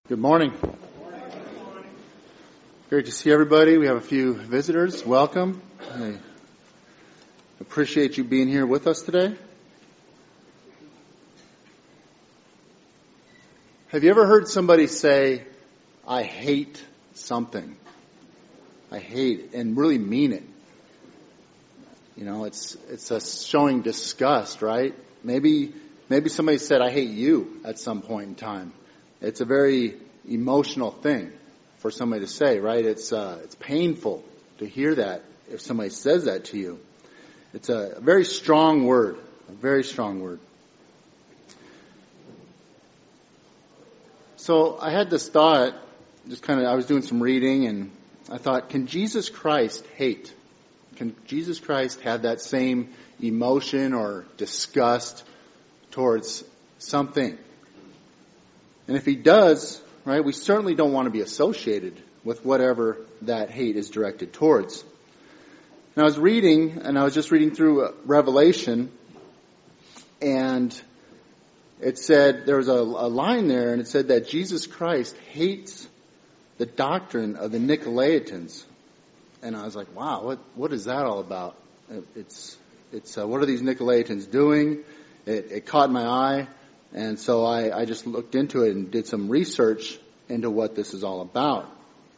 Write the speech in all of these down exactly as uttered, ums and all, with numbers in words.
Good morning. Great to see everybody. We have a few visitors. Welcome. I appreciate you being here with us today. Have you ever heard somebody say, I hate something? I hate, and really mean it. You know, it's it's a showing disgust, right? Maybe maybe somebody said, I hate you at some point in time. It's a very emotional thing for somebody to say, right? It's uh, it's painful to hear that if somebody says that to you. It's a very strong word, a very strong word. So I had this thought, just kind of, I was doing some reading, and I thought, can Jesus Christ hate? Can Jesus Christ have that same emotion or disgust towards something? And if he does, right, we certainly don't want to be associated with whatever that hate is directed towards. And I was reading, and I was just reading through Revelation, and it said, there was a, a line there, and it said that Jesus Christ hates the doctrine of the Nicolaitans. And I was like, wow, what what is that all about? It's, it's uh, what are these Nicolaitans doing? It, it caught my eye. And so I, I just looked into it and did some research into what this is all about.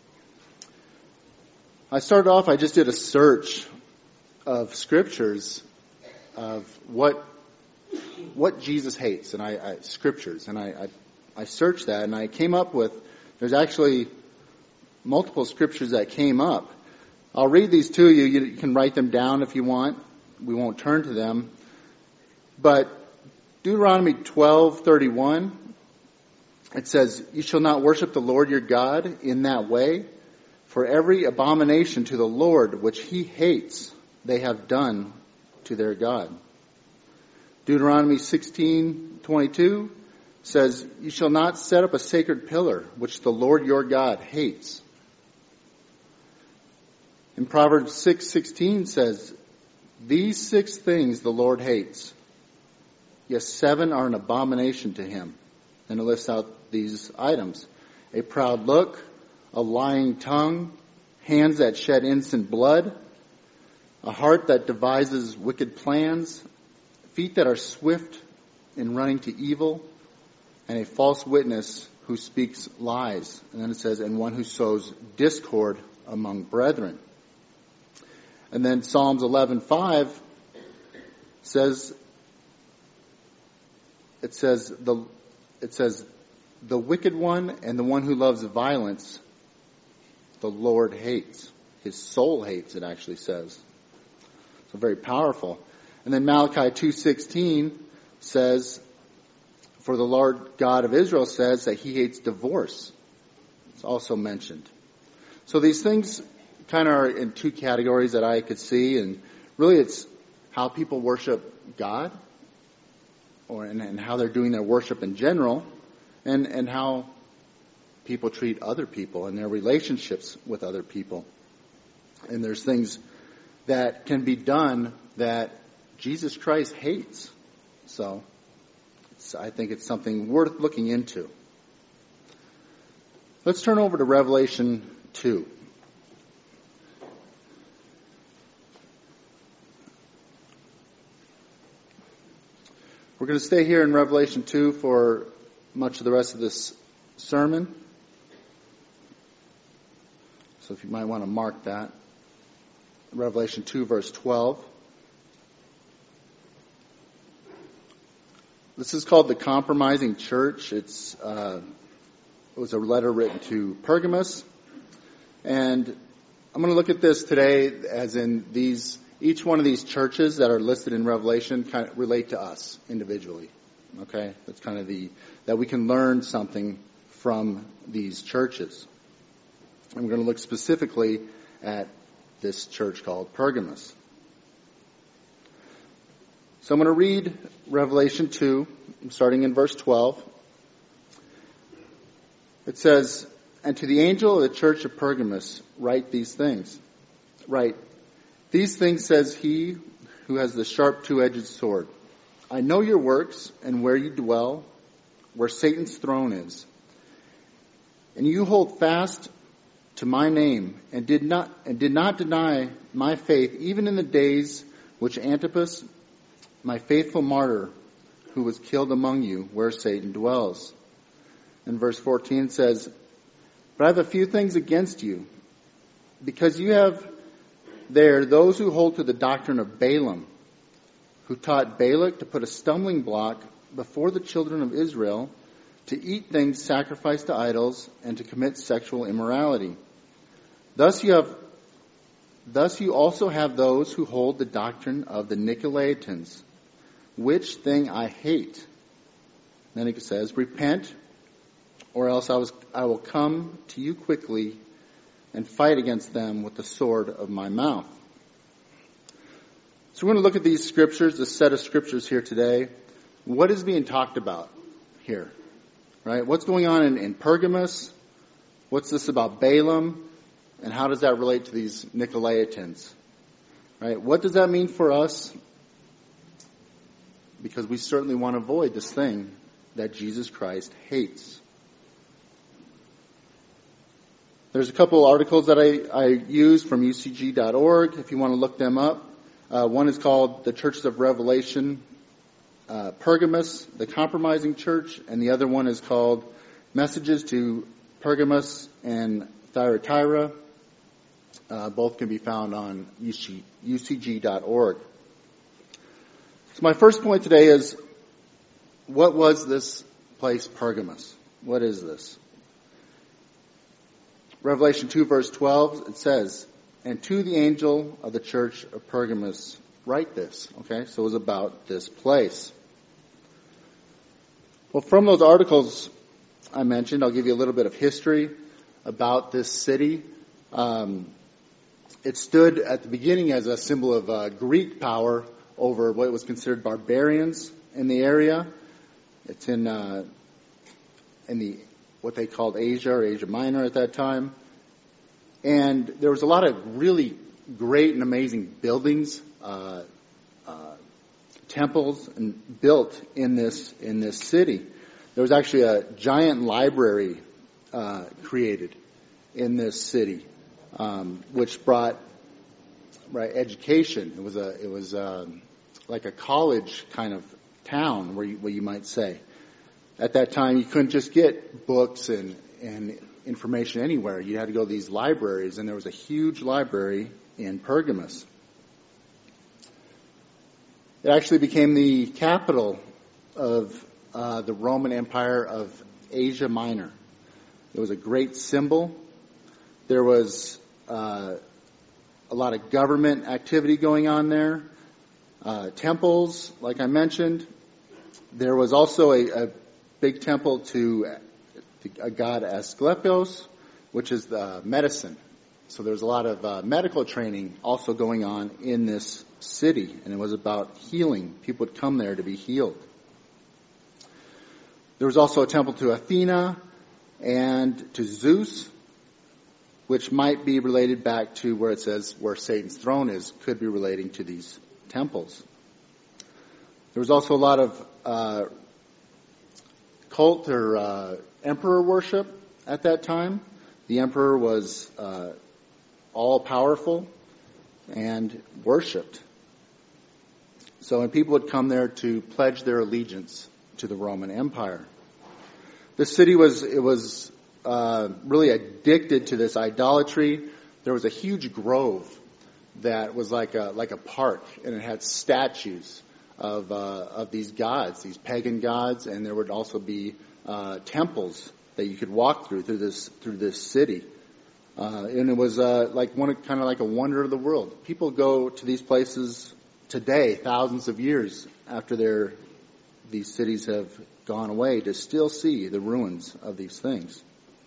I started off, I just did a search of scriptures of what what Jesus hates, and I, I scriptures, and I, I I searched that, and I came up with, there's actually multiple scriptures that came up. I'll read these to you. You can write them down if you want. We won't turn to them. But Deuteronomy twelve thirty-one, it says, you shall not worship the Lord your God in that way, for every abomination to the Lord which he hates, they have done to their God. Deuteronomy sixteen twenty-two says, you shall not set up a sacred pillar which the Lord your God hates. In Proverbs six sixteen says, these six things the Lord hates. Yes, seven are an abomination to him. And it lists out these items. A proud look, a lying tongue, hands that shed innocent blood, a heart that devises wicked plans, feet that are swift in running to evil, and a false witness who speaks lies. And then it says, and one who sows discord among brethren. And then Psalms eleven five says, It says the it says the wicked one and the one who loves violence, the Lord hates. His soul hates, it actually says. So very powerful. And then Malachi two sixteen says, for the Lord God of Israel says that he hates divorce. It's also mentioned. So these things kind of are in two categories that I could see, and really it's how people worship God, or and, and how they're doing their worship in general, and, and how people treat other people and their relationships with other people. And there's things that can be done that Jesus Christ hates. So it's, I think it's something worth looking into. Let's turn over to Revelation two. We're going to stay here in Revelation two for much of the rest of this sermon. So if you might want to mark that. Revelation two verse twelve. This is called the Compromising Church. It's uh, it was a letter written to Pergamos. And I'm going to look at this today as in these each one of these churches that are listed in Revelation kind of relate to us individually. Okay? That's kind of the, that we can learn something from these churches. And we're going to look specifically at this church called Pergamos. So I'm going to read Revelation two, starting in verse twelve. It says, and to the angel of the church of Pergamos write these things. Write, these things says he who has the sharp two-edged sword. I know your works and where you dwell, where Satan's throne is. And you hold fast to my name, and did not and did not deny my faith, even in the days which Antipas, my faithful martyr, who was killed among you, where Satan dwells. And verse fourteen says, but I have a few things against you, because you have there those who hold to the doctrine of Balaam, who taught Balak to put a stumbling block before the children of Israel, to eat things sacrificed to idols, and to commit sexual immorality. Thus you have, thus you also have those who hold the doctrine of the Nicolaitans, which thing I hate. Then it says, repent, or else I was I will come to you quickly and fight against them with the sword of my mouth. So we're going to look at these scriptures, this set of scriptures here today. What is being talked about here? Right? What's going on in, in Pergamos? What's this about Balaam? And how does that relate to these Nicolaitans? Right? What does that mean for us? Because we certainly want to avoid this thing that Jesus Christ hates. There's a couple articles that I, I use from U C G dot org if you want to look them up. Uh, one is called The Churches of Revelation, uh, Pergamos, the Compromising Church, and the other one is called Messages to Pergamos and Thyatira. Uh, both can be found on U C G dot org. So my first point today is, what was this place, Pergamos? What is this? Revelation two verse twelve, it says, and to the angel of the church of Pergamos write this. Okay, so it was about this place. Well, from those articles I mentioned, I'll give you a little bit of history about this city. Um, it stood at the beginning as a symbol of uh, Greek power over what was considered barbarians in the area. It's in uh, in the what they called Asia or Asia Minor at that time. And there was a lot of really great and amazing buildings, uh, uh, temples, and built in this in this city. There was actually a giant library uh, created in this city, um, which brought right education. It was a it was um, like a college kind of town, where you, where you might say. At that time, you couldn't just get books and, and information anywhere. You had to go to these libraries, and there was a huge library in Pergamos. It actually became the capital of uh, the Roman Empire of Asia Minor. It was a great symbol. There was uh, a lot of government activity going on there. Uh, temples, like I mentioned. There was also a, a big temple to a god Asclepios, which is the medicine. So there's a lot of uh, medical training also going on in this city, and it was about healing. People would come there to be healed. There was also a temple to Athena and to Zeus, which might be related back to where it says where Satan's throne is, could be relating to these temples. There was also a lot of uh, cult or uh, emperor worship at that time. The emperor was uh, all-powerful and worshipped. So when people would come there to pledge their allegiance to the Roman Empire. This city was, it was uh, really addicted to this idolatry. There was a huge grove that was like a, like a park, and it had statues of uh, of these gods, these pagan gods, and there would also be uh, temples that you could walk through through this through this city, uh, and it was uh, like one kind of like a wonder of the world. People go to these places today, thousands of years after their these cities have gone away, to still see the ruins of these things.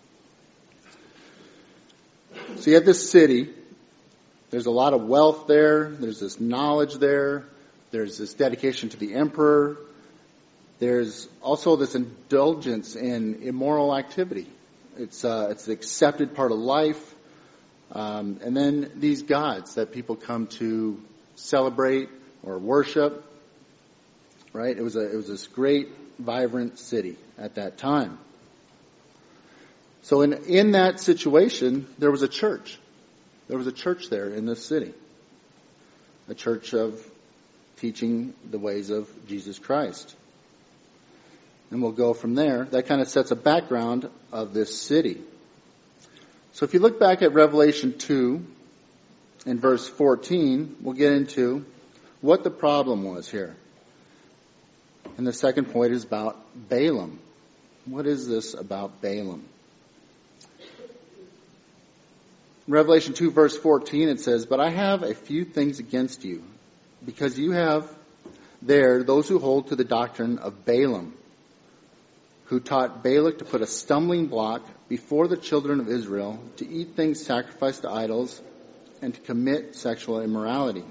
So you have this city. There's a lot of wealth there. There's this knowledge there. There's this dedication to the emperor. There's also this indulgence in immoral activity. It's uh, it's an accepted part of life. Um, and then these gods that people come to celebrate or worship. Right? It was a it was this great, vibrant city at that time. So in, in that situation, there was a church. There was a church there in this city. A church of teaching the ways of Jesus Christ. And we'll go from there. That kind of sets a background of this city. So if you look back at Revelation two, in verse fourteen, we'll get into what the problem was here. And the second point is about Balaam. What is this about Balaam? In Revelation two, verse fourteen, it says, "But I have a few things against you, because you have there those who hold to the doctrine of Balaam, who taught Balak to put a stumbling block before the children of Israel, to eat things sacrificed to idols, and to commit sexual immorality."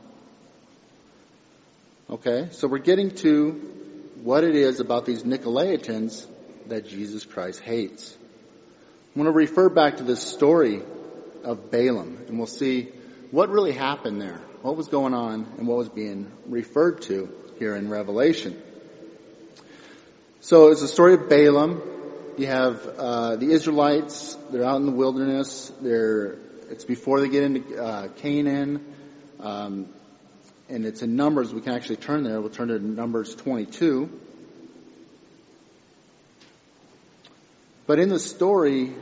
Okay, so we're getting to what it is about these Nicolaitans that Jesus Christ hates. I want to refer back to this story of Balaam, and we'll see what really happened there, what was going on, and what was being referred to here in Revelation. So it's the story of Balaam. You have uh, the Israelites, they're out in the wilderness, they're it's before they get into uh, Canaan, um, and it's in Numbers. We can actually turn there. We'll turn to Numbers twenty-two. But in the story,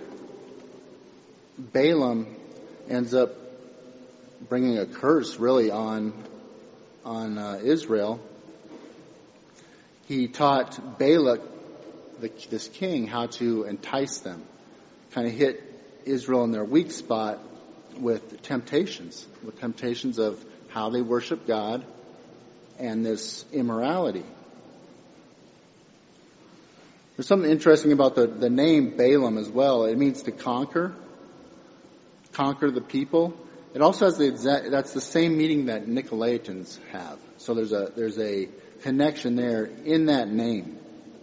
Balaam ends up bringing a curse really on on uh, Israel. He taught Balak, the, this king, how to entice them, kind of hit Israel in their weak spot with temptations, with temptations of how they worship God and this immorality. There's something interesting about the, the name Balaam as well. It means to conquer, conquer the people. It also has the exact, that's the same meaning that Nicolaitans have. So there's a, there's a connection there in that name.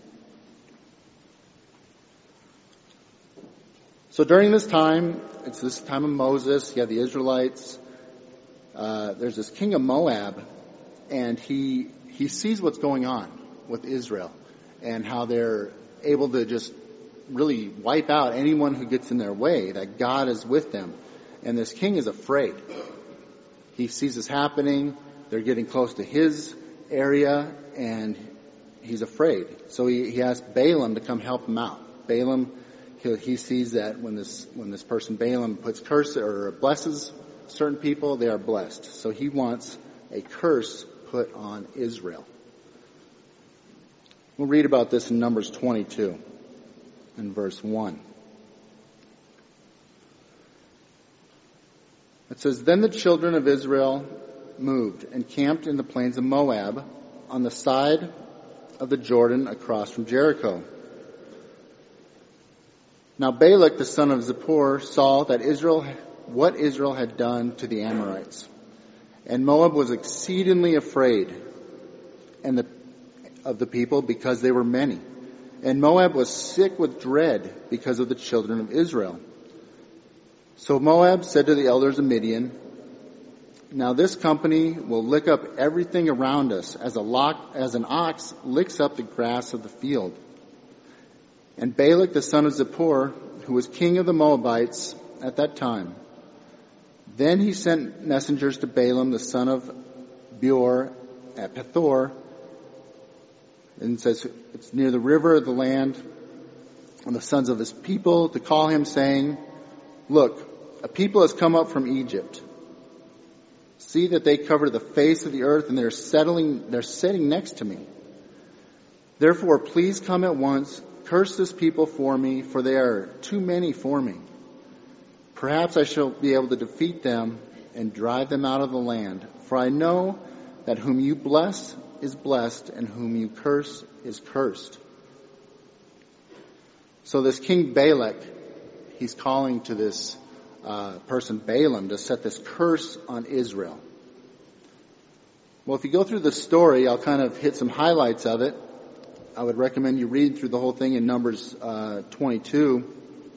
So during this time, it's this time of Moses, you have the Israelites, uh, there's this king of Moab, and he, he sees what's going on with Israel and how they're able to just really wipe out anyone who gets in their way, that God is with them. And this king is afraid. He sees this happening. They're getting close to his area, and he's afraid. So he, he asks Balaam to come help him out. Balaam, he, he sees that when this when this person Balaam puts curse or blesses certain people, they are blessed. So he wants a curse put on Israel. We'll read about this in Numbers twenty-two, in verse one. It says, "Then the children of Israel moved and camped in the plains of Moab on the side of the Jordan across from Jericho. Now Balak the son of Zippor saw that Israel, what Israel had done to the Amorites. And Moab was exceedingly afraid and the, of the people because they were many. And Moab was sick with dread because of the children of Israel. So Moab said to the elders of Midian, 'Now this company will lick up everything around us as a lock, as an ox licks up the grass of the field.' And Balak the son of Zippor, who was king of the Moabites at that time, then he sent messengers to Balaam the son of Beor at Pethor, and it says it's near the river of the land, and the sons of his people, to call him, saying, 'Look, a people has come up from Egypt. See that they cover the face of the earth, and they're settling, they're sitting next to me. Therefore, please come at once, curse this people for me, for they are too many for me. Perhaps I shall be able to defeat them and drive them out of the land. For I know that whom you bless is blessed, and whom you curse is cursed.'" So this King Balak, he's calling to this uh, person Balaam to set this curse on Israel. Well, if you go through the story, I'll kind of hit some highlights of it. I would recommend you read through the whole thing in Numbers uh, twenty-two.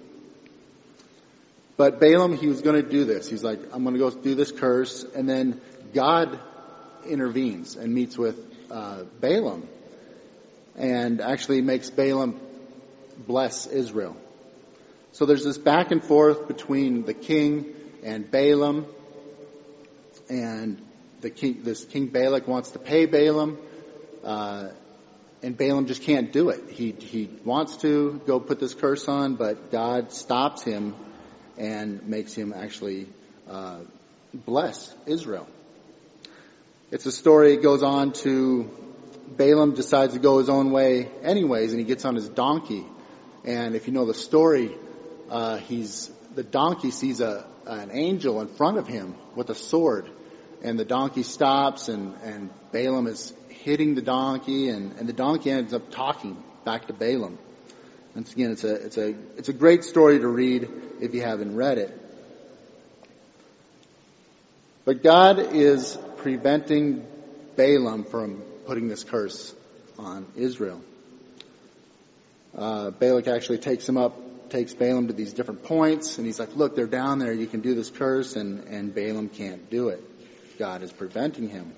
But Balaam, he was going to do this. He's like, I'm going to go do this curse. And then God intervenes and meets with uh, Balaam and actually makes Balaam bless Israel. So there's this back and forth between the king and Balaam, and the king, this King Balak wants to pay Balaam, uh, and Balaam just can't do it. He he wants to go put this curse on, but God stops him and makes him actually uh, bless Israel. It's a story. It goes on to Balaam decides to go his own way anyways, and he gets on his donkey. And if you know the story, uh, he's the donkey sees a an angel in front of him with a sword, and the donkey stops, and and Balaam is hitting the donkey, and, and the donkey ends up talking back to Balaam. Once again, it's a it's a it's a great story to read if you haven't read it. But God is preventing Balaam from putting this curse on Israel. Uh, Balak actually takes him up, takes Balaam to these different points, and he's like, look, they're down there, you can do this curse, and, and Balaam can't do it. God is preventing him.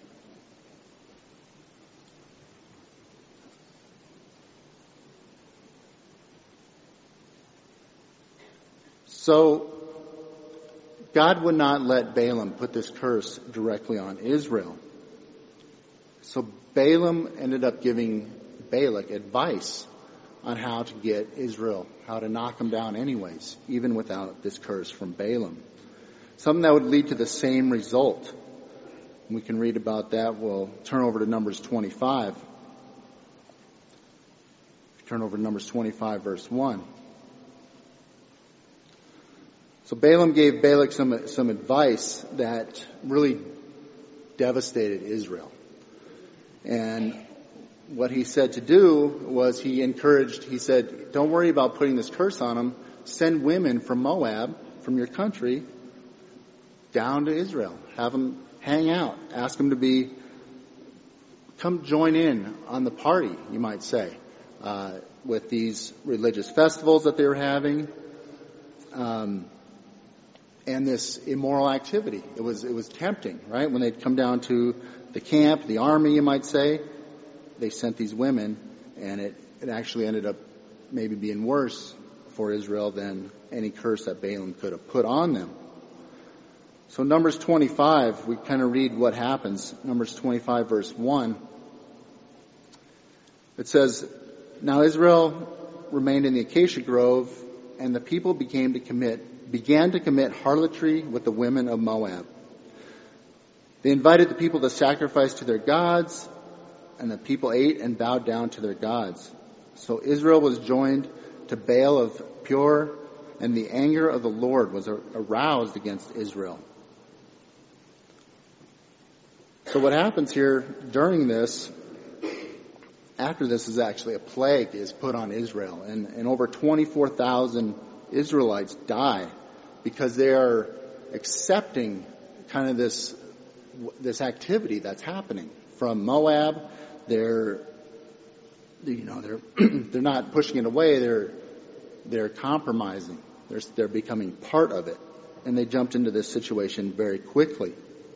So, God would not let Balaam put this curse directly on Israel. So Balaam ended up giving Balak advice on how to get Israel, how to knock them down anyways, even without this curse from Balaam. Something that would lead to the same result. We can read about that. We'll turn over to Numbers twenty-five. Turn over to Numbers twenty-five, verse one. So Balaam gave Balak some some advice that really devastated Israel. And what he said to do was he encouraged, he said, don't worry about putting this curse on them. Send women from Moab, from your country, down to Israel. Have them hang out. Ask them to be, come join in on the party, you might say, uh, with these religious festivals that they were having. Um, and this immoral activity. It was, it was tempting, right? When they'd come down to the camp, the army, you might say, they sent these women, and it, it actually ended up maybe being worse for Israel than any curse that Balaam could have put on them. So Numbers twenty-five, we kind of read what happens. Numbers twenty-five, verse one. It says, now Israel remained in the acacia grove, and the people began to commit began to commit harlotry with the women of Moab. They invited the people to sacrifice to their gods, and the people ate and bowed down to their gods. So Israel was joined to Baal of Peor, and the anger of the Lord was aroused against Israel. So what happens here during this, after this, is actually a plague is put on Israel, and, and over twenty-four thousand Israelites die because they are accepting kind of this this activity that's happening from Moab. They're, you know, they're they're not pushing it away. They're they're compromising. They're they're becoming part of it, and they jumped into this situation very quickly.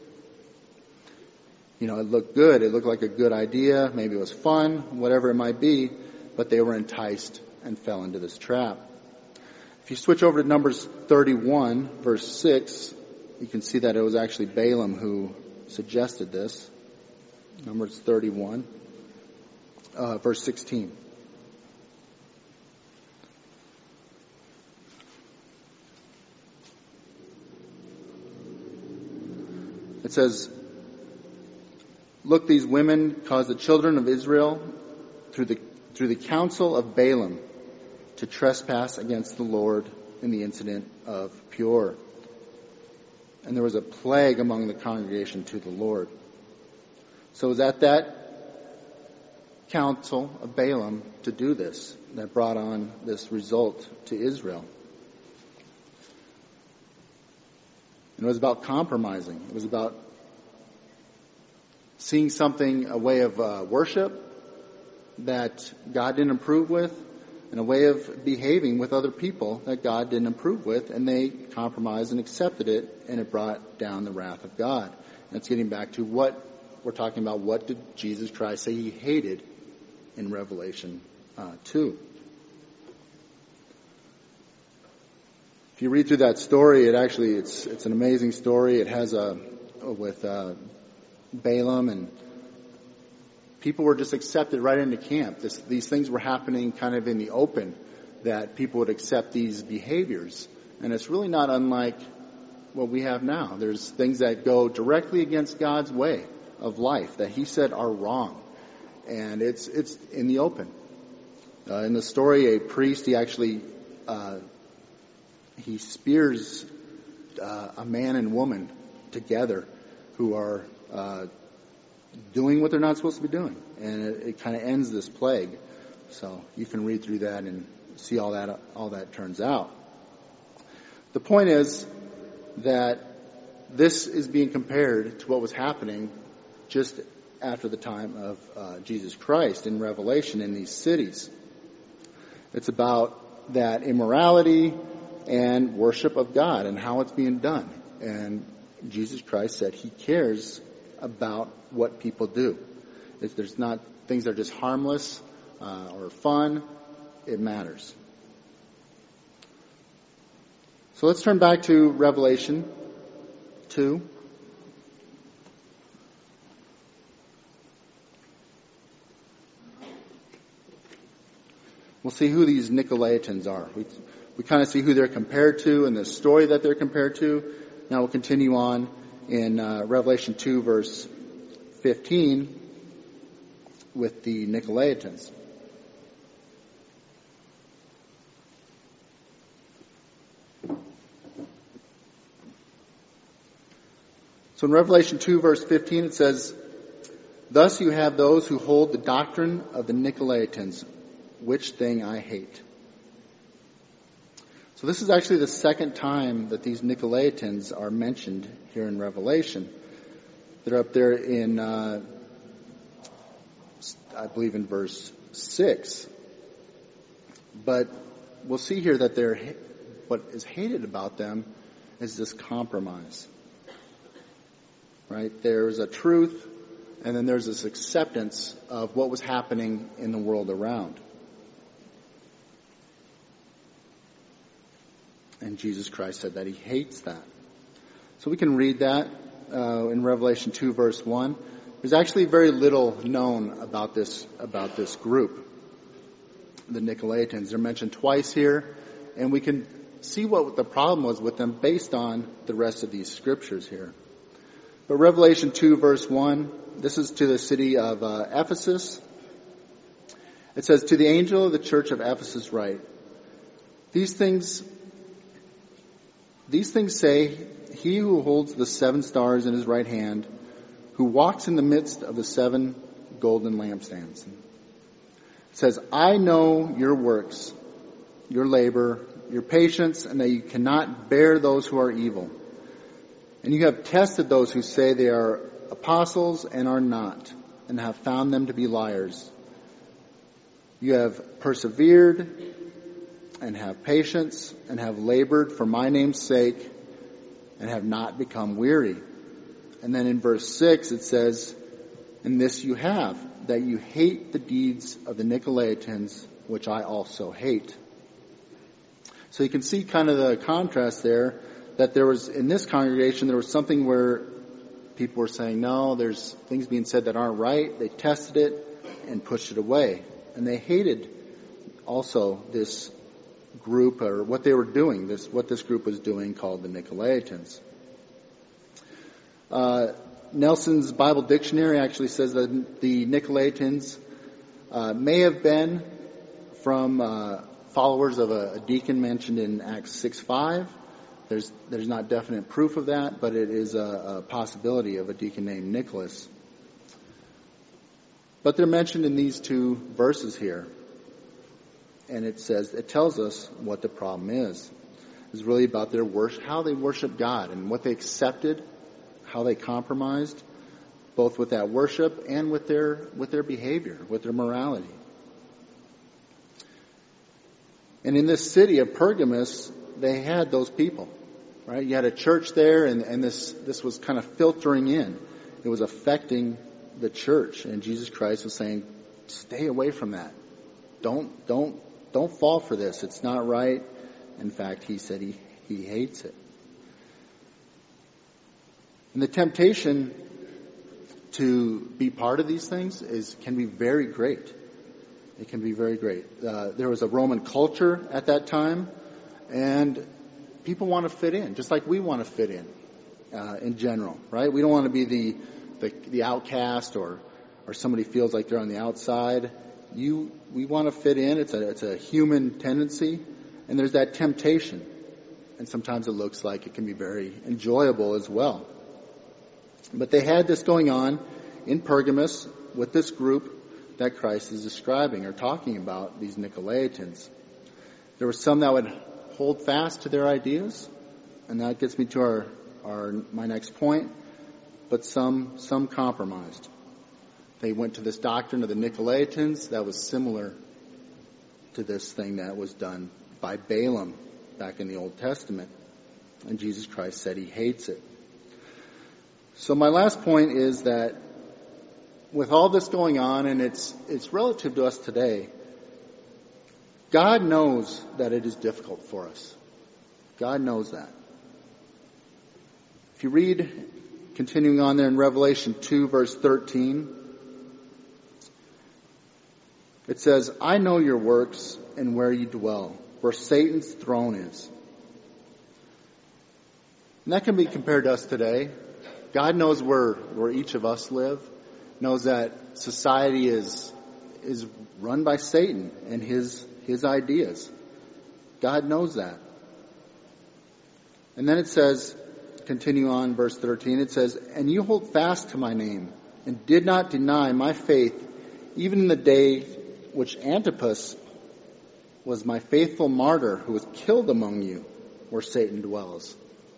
You know, it looked good. It looked like a good idea. Maybe it was fun, whatever it might be, but they were enticed and fell into this trap. If you switch over to Numbers thirty-one, verse six, you can see that it was actually Balaam who suggested this. Numbers thirty-one, uh, verse sixteen. It says, look, these women caused the children of Israel through the through the counsel of Balaam to trespass against the Lord in the incident of Peor. And there was a plague among the congregation to the Lord. So it was at that counsel of Balaam to do this that brought on this result to Israel. And it was about compromising. It was about seeing something, a way of uh, worship that God didn't approve with, and a way of behaving with other people that God didn't approve with, and they compromised and accepted it, and it brought down the wrath of God. And it's getting back to what we're talking about. What did Jesus Christ say he hated in Revelation uh, two? If you read through that story, it actually, it's it's an amazing story. It has a, with uh, Balaam, and people were just accepted right into camp. This, these things were happening kind of in the open, that people would accept these behaviors. And it's really not unlike what we have now. There's things that go directly against God's way of life that he said are wrong. And it's it's in the open. Uh, in the story, a priest, he actually, uh, he spears uh, a man and woman together who are uh, doing what they're not supposed to be doing. And it, it kind of ends this plague. So you can read through that and see all that all that turns out. The point is that this is being compared to what was happening just after the time of uh, Jesus Christ in Revelation in these cities. It's about that immorality and worship of God and how it's being done. And Jesus Christ said he cares about what people do. If there's not things that are just harmless uh, or fun, it matters. So let's turn back to Revelation two. We'll see who these Nicolaitans are. We, we kind of see who they're compared to and the story that they're compared to. Now we'll continue on in uh, Revelation two, verse fifteen, with the Nicolaitans. So in Revelation two, verse fifteen, it says, "Thus you have those who hold the doctrine of the Nicolaitans, which thing I hate." So this is actually the second time that these Nicolaitans are mentioned here in Revelation. They're up there in, uh, I believe in verse six. But we'll see here that they're, what is hated about them is this compromise. Right? There's a truth, and then there's this acceptance of what was happening in the world around. And Jesus Christ said that he hates that. So we can read that uh, in Revelation two, verse one. There's actually very little known about this about this group, the Nicolaitans. They're mentioned twice here, and we can see what the problem was with them based on the rest of these scriptures here. But Revelation two, verse one, this is to the city of uh, Ephesus. It says, "To the angel of the church of Ephesus write, These things, these things say, he who holds the seven stars in his right hand, who walks in the midst of the seven golden lampstands. It says, I know your works, your labor, your patience, and that you cannot bear those who are evil. And you have tested those who say they are apostles and are not, and have found them to be liars. You have persevered and have patience and have labored for my name's sake and have not become weary." And then in verse six it says, "And this you have, that you hate the deeds of the Nicolaitans, which I also hate." So you can see kind of the contrast there, that there was, in this congregation, there was something where people were saying, no, there's things being said that aren't right. They tested it and pushed it away. And they hated also this group, or what they were doing, this what this group was doing, called the Nicolaitans. Uh, Nelson's Bible Dictionary actually says that the Nicolaitans uh, may have been from uh, followers of a, a deacon mentioned in Acts six five. There's there's not definite proof of that, but it is a, a possibility of a deacon named Nicholas. But they're mentioned in these two verses here. And it says, it tells us what the problem is. It's really about their worship, how they worship God, and what they accepted, how they compromised, both with that worship and with their with their behavior, with their morality. And in this city of Pergamos, they had those people, right? You had a church there, and, and this this was kind of filtering in. It was affecting the church, and Jesus Christ was saying, stay away from that. Don't don't don't fall for this. It's not right. In fact, he said he He hates it. And the temptation to be part of these things is can be very great. It can be very great. Uh, there was a Roman culture at that time, and people want to fit in, just like we want to fit in, uh, in general, right? We don't want to be the, the, the outcast or, or somebody feels like they're on the outside. You, we want to fit in. It's a, it's a human tendency, and there's that temptation. And sometimes it looks like it can be very enjoyable as well. But they had this going on in Pergamos with this group that Christ is describing or talking about, these Nicolaitans. There were some that would hold fast to their ideas, and that gets me to our, our my next point, but some some compromised. They went to this doctrine of the Nicolaitans that was similar to this thing that was done by Balaam back in the Old Testament, and Jesus Christ said he hates it. So my last point is that with all this going on, and it's it's relative to us today, God knows that it is difficult for us. God knows that. If you read, continuing on there in Revelation two, verse thirteen, it says, I know your works and where you dwell, where Satan's throne is. And that can be compared to us today. God knows where, where each of us live, knows that society is is run by Satan and his his ideas. God knows that. And then it says, continue on verse thirteen, it says, and you hold fast to my name and did not deny my faith even in the day which Antipas was my faithful martyr who was killed among you where Satan dwells.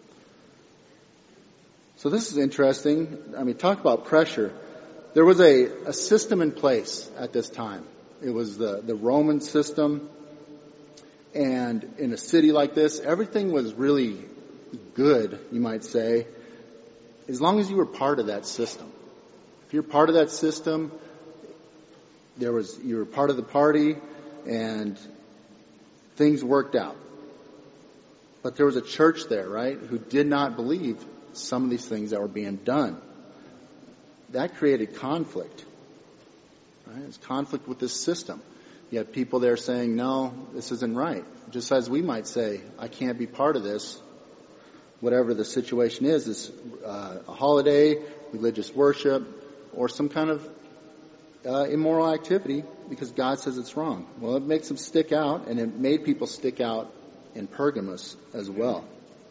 So this is interesting. I mean, talk about pressure. There was a, a system in place at this time. It was the, the Roman system. And in a city like this, everything was really good, you might say, as long as you were part of that system. If you're part of that system, there was you were part of the party, and things worked out. But there was a church there, right, who did not believe some of these things that were being done. That created conflict. Right? It's conflict with this system. You had people there saying, no, this isn't right. Just as we might say, I can't be part of this. Whatever the situation is, this uh, a holiday, religious worship, or some kind of uh, immoral activity because God says it's wrong. Well, it makes them stick out, and it made people stick out in Pergamos as well.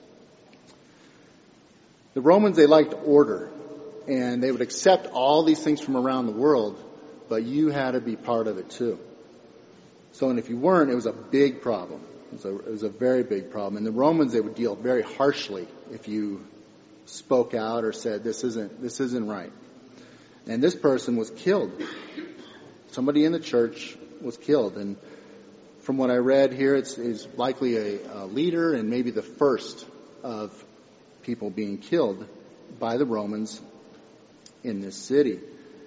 The Romans, they liked order. And they would accept all these things from around the world, but you had to be part of it too. So, and if you weren't, it was a big problem. It was a, it was a very big problem. And the Romans, they would deal very harshly if you spoke out or said, this isn't, this isn't right. And this person was killed. Somebody in the church was killed. And from what I read here, it's, it's likely a, a leader and maybe the first of people being killed by the Romans in this city.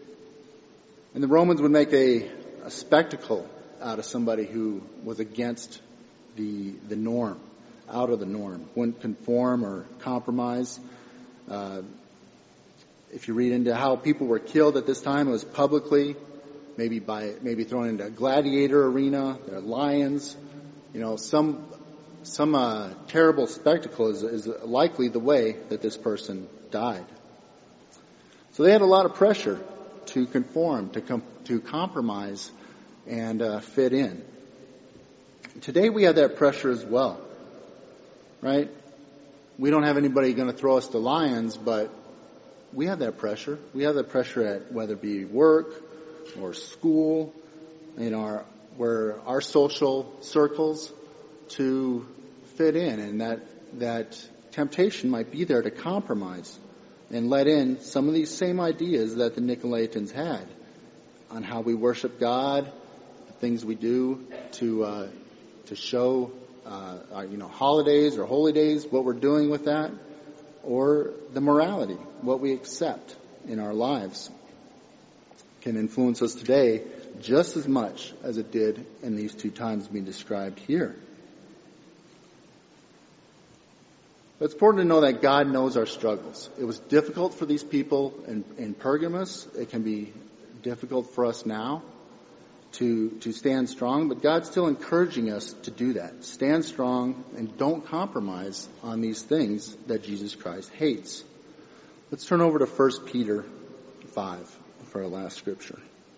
And the Romans would make a, a spectacle out of somebody who was against the the norm, out of the norm, wouldn't conform or compromise. Uh, if you read into how people were killed at this time, it was publicly, maybe by maybe thrown into a gladiator arena. There are lions, you know, some some uh, terrible spectacle is, is likely the way that this person died. So they had a lot of pressure to conform, to com- to compromise, and uh, fit in. Today we have that pressure as well, right? We don't have anybody going to throw us to lions, but we have that pressure. We have that pressure at whether it be work or school, in our where our social circles to fit in, and that that temptation might be there to compromise and let in some of these same ideas that the Nicolaitans had on how we worship God, the things we do to uh, to show uh, our, you know, holidays or holy days, what we're doing with that, or the morality, what we accept in our lives, can influence us today just as much as it did in these two times being described here. But it's important to know that God knows our struggles. It was difficult for these people in, in Pergamos. It can be difficult for us now to, to stand strong, but God's still encouraging us to do that. Stand strong and don't compromise on these things that Jesus Christ hates. Let's turn over to First Peter five for our last scripture.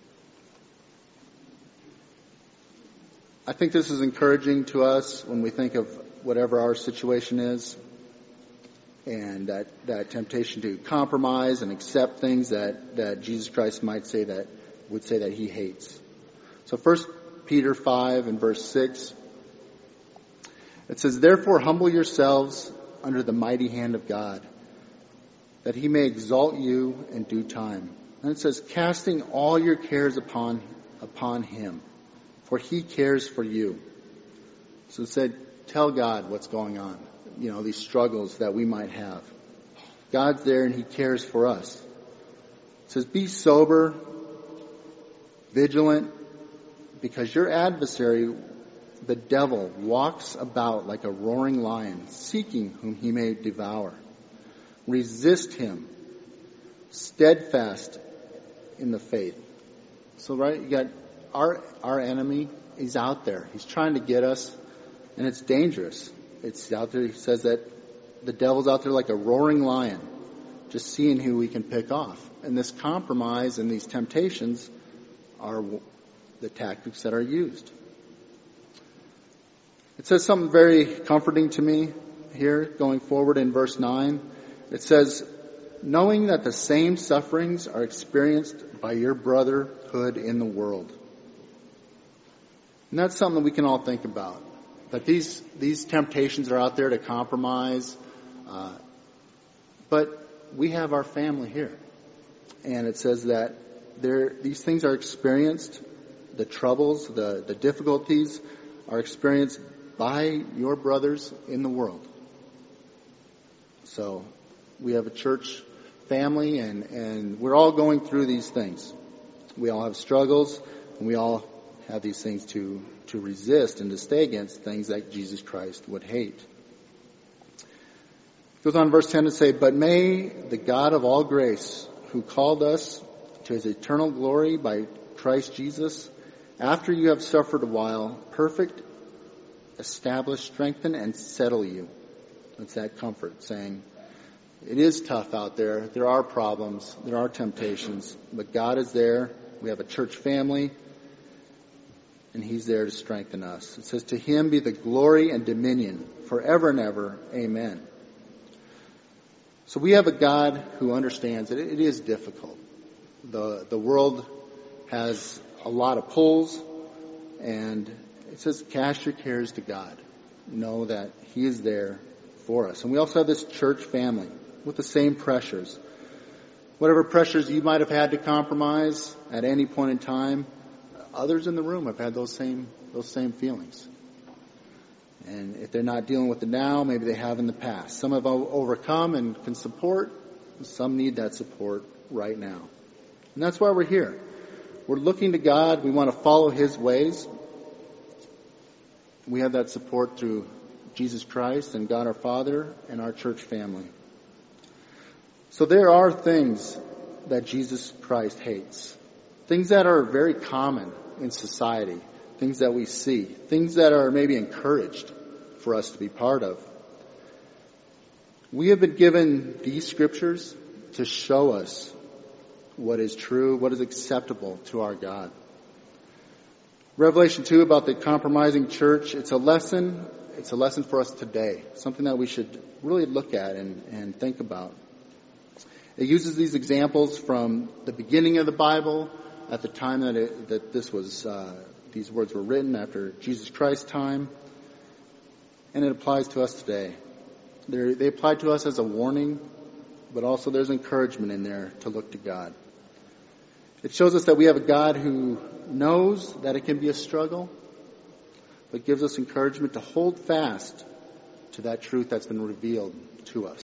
I think this is encouraging to us when we think of whatever our situation is, and that, that temptation to compromise and accept things that, that Jesus Christ might say that, would say that he hates. So First Peter five and verse six, it says, "Therefore humble yourselves under the mighty hand of God, that he may exalt you in due time." And it says, "Casting all your cares upon, upon him, for he cares for you." So it said, tell God what's going on. You know, these struggles that we might have. God's there and he cares for us. It says, "Be sober, vigilant, because your adversary, the devil, walks about like a roaring lion, seeking whom he may devour. Resist him, steadfast in the faith." So, right, you got our our enemy. He's out there. He's trying to get us, and it's dangerous. It's out there. He says that the devil's out there like a roaring lion, just seeing who we can pick off. And this compromise and these temptations are the tactics that are used. It says something very comforting to me here, going forward in verse nine. It says, "Knowing that the same sufferings are experienced by your brotherhood in the world." And that's something we can all think about. That these these temptations are out there to compromise. Uh, but we have our family here. And it says that there these things are experienced, the troubles, the, the difficulties are experienced by your brothers in the world. So we have a church family, and, and we're all going through these things. We all have struggles, and we all have these things to, to resist and to stay against things that Jesus Christ would hate. It goes on in verse ten to say, "But may the God of all grace, who called us to his eternal glory by Christ Jesus, after you have suffered a while, perfect, establish, strengthen, and settle you." That's that comfort, saying, it is tough out there. There are problems. There are temptations. But God is there. We have a church family. And he's there to strengthen us. It says, "To him be the glory and dominion forever and ever. Amen." So we have a God who understands that it is difficult. The, the world has a lot of pulls. And it says, cast your cares to God. Know that he is there for us. And we also have this church family with the same pressures. Whatever pressures you might have had to compromise at any point in time, others in the room have had those same those same feelings. And if they're not dealing with it now, maybe they have in the past. Some have overcome and can support. Some need that support right now. And that's why we're here. We're looking to God. We want to follow his ways. We have that support through Jesus Christ and God our Father and our church family. So there are things that Jesus Christ hates. Things that are very common in society. Things that we see. Things that are maybe encouraged for us to be part of. We have been given these scriptures to show us what is true, what is acceptable to our God. Revelation two about the compromising church, it's a lesson, it's a lesson for us today. Something that we should really look at and, and think about. It uses these examples from the beginning of the Bible, at the time that it, that this was, uh, these words were written, after Jesus Christ's time, and it applies to us today. They're, they apply to us as a warning, but also there's encouragement in there to look to God. It shows us that we have a God who knows that it can be a struggle, but gives us encouragement to hold fast to that truth that's been revealed to us.